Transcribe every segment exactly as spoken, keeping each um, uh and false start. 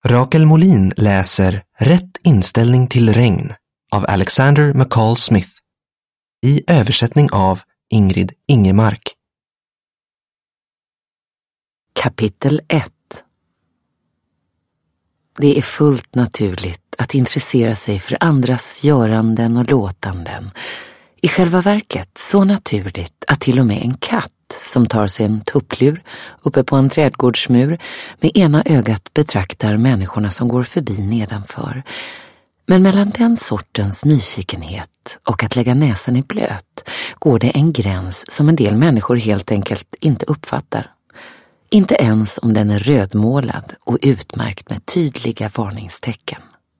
Rakel Molin läser Rätt inställning till regn av Alexander McCall Smith i översättning av Ingrid Ingemark. Kapitel ett. Det är fullt naturligt att intressera sig för andras göranden och låtanden. I själva verket så naturligt att till och med en katt som tar sig en tupplur uppe på en trädgårdsmur med ena ögat betraktar människorna som går förbi nedanför. Men mellan den sortens nyfikenhet och att lägga näsan i blöt går det en gräns som en del människor helt enkelt inte uppfattar. Inte ens om den är rödmålad och utmärkt med tydliga varningstecken.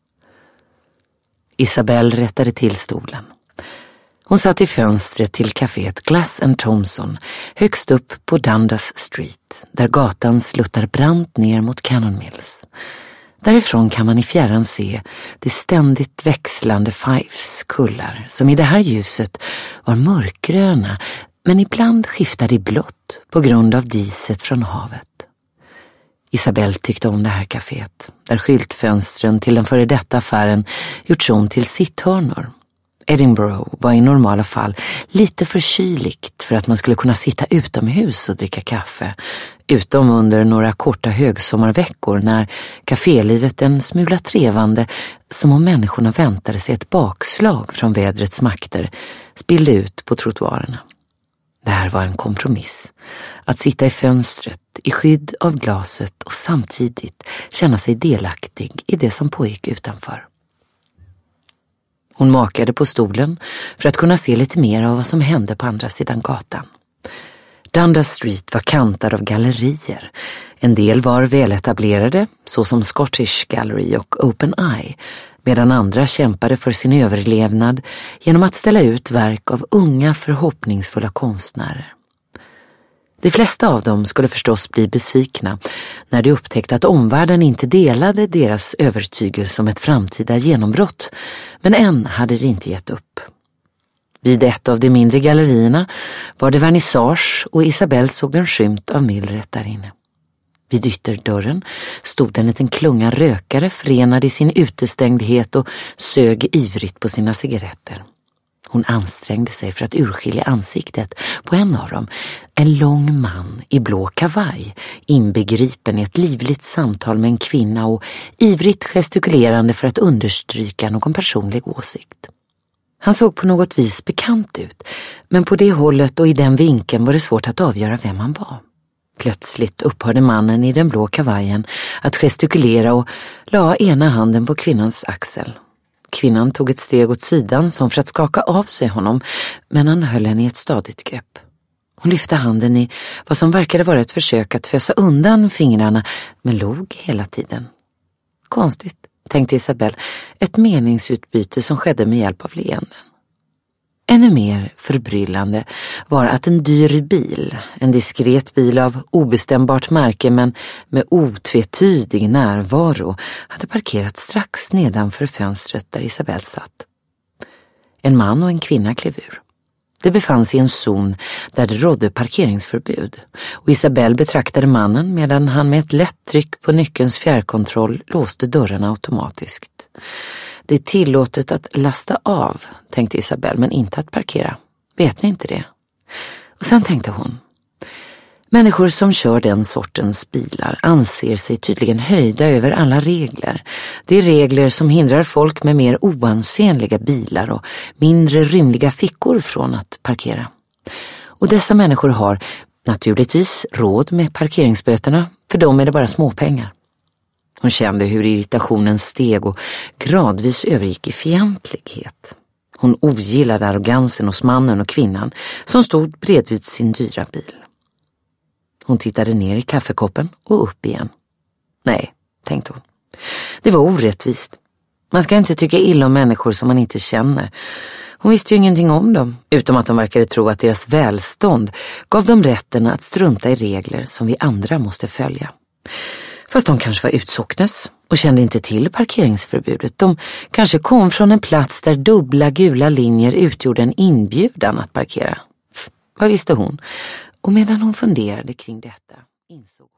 Isabelle rättade till stolen. Hon satt i fönstret till kaféet Glass and Thompson högst upp på Dundas Street, där gatan sluttar brant ner mot Cannon Mills. Därifrån kan man i fjärran se de ständigt växlande Fives kullar som i det här ljuset var mörkgröna men ibland skiftade i blått på grund av diset från havet. Isabelle tyckte om det här kaféet, där skyltfönstren till den före detta affären gjorts om till sitthörnor. Edinburgh var i normala fall lite för kyligt för att man skulle kunna sitta utomhus och dricka kaffe, utom under några korta högsommarveckor när kafélivet en smula trevande, som om människorna väntade sig ett bakslag från vädrets makter, spillde ut på trottoarerna. Det här var en kompromiss. Att sitta i fönstret i skydd av glaset och samtidigt känna sig delaktig i det som pågick utanför. Hon makade på stolen för att kunna se lite mer av vad som hände på andra sidan gatan. Dundas Street var kantad av gallerier. En del var väletablerade, såsom Scottish Gallery och Open Eye, medan andra kämpade för sin överlevnad genom att ställa ut verk av unga förhoppningsfulla konstnärer. De flesta av dem skulle förstås bli besvikna när de upptäckte att omvärlden inte delade deras övertygelse om ett framtida genombrott, men än hade de inte gett upp. Vid ett av de mindre gallerierna var det vernissage och Isabelle såg en skymt av myllret där inne. Vid ytterdörren stod en liten klunga rökare förenad i sin utestängdhet och sög ivrigt på sina cigaretter. Hon ansträngde sig för att urskilja ansiktet på en av dem, en lång man i blå kavaj, inbegripen i ett livligt samtal med en kvinna och ivrigt gestikulerande för att understryka någon personlig åsikt. Han såg på något vis bekant ut, men på det hållet och i den vinkeln var det svårt att avgöra vem han var. Plötsligt upphörde mannen i den blå kavajen att gestikulera och la ena handen på kvinnans axel. Kvinnan tog ett steg åt sidan som för att skaka av sig honom, men han höll henne i ett stadigt grepp. Hon lyfte handen i vad som verkade vara ett försök att fösa undan fingrarna, men log hela tiden. Konstigt, tänkte Isabelle, ett meningsutbyte som skedde med hjälp av leenden. Ännu mer förbryllande var att en dyr bil, en diskret bil av obestämbart märke men med otvetydig närvaro, hade parkerat strax nedanför fönstret där Isabelle satt. En man och en kvinna klev ur. Det befann sig i en zon där det rådde parkeringsförbud och Isabelle betraktade mannen medan han med ett lätt tryck på nyckelns fjärrkontroll låste dörrarna automatiskt. Det är tillåtet att lasta av, tänkte Isabelle, men inte att parkera. Vet ni inte det? Och sen tänkte hon. Människor som kör den sortens bilar anser sig tydligen höjda över alla regler. Det är regler som hindrar folk med mer oansenliga bilar och mindre rymliga fickor från att parkera. Och dessa människor har naturligtvis råd med parkeringsböterna, för dem är det bara småpengar. Hon kände hur irritationen steg och gradvis övergick i fientlighet. Hon ogillade arrogansen hos mannen och kvinnan som stod bredvid sin dyra bil. Hon tittade ner i kaffekoppen och upp igen. Nej, tänkte hon. Det var orättvist. Man ska inte tycka illa om människor som man inte känner. Hon visste ju ingenting om dem, utom att de verkade tro att deras välstånd gav dem rätten att strunta i regler som vi andra måste följa. Fast de kanske var utsocknes och kände inte till parkeringsförbudet. De kanske kom från en plats där dubbla gula linjer utgjorde en inbjudan att parkera. Vad visste hon? Och medan hon funderade kring detta insåg hon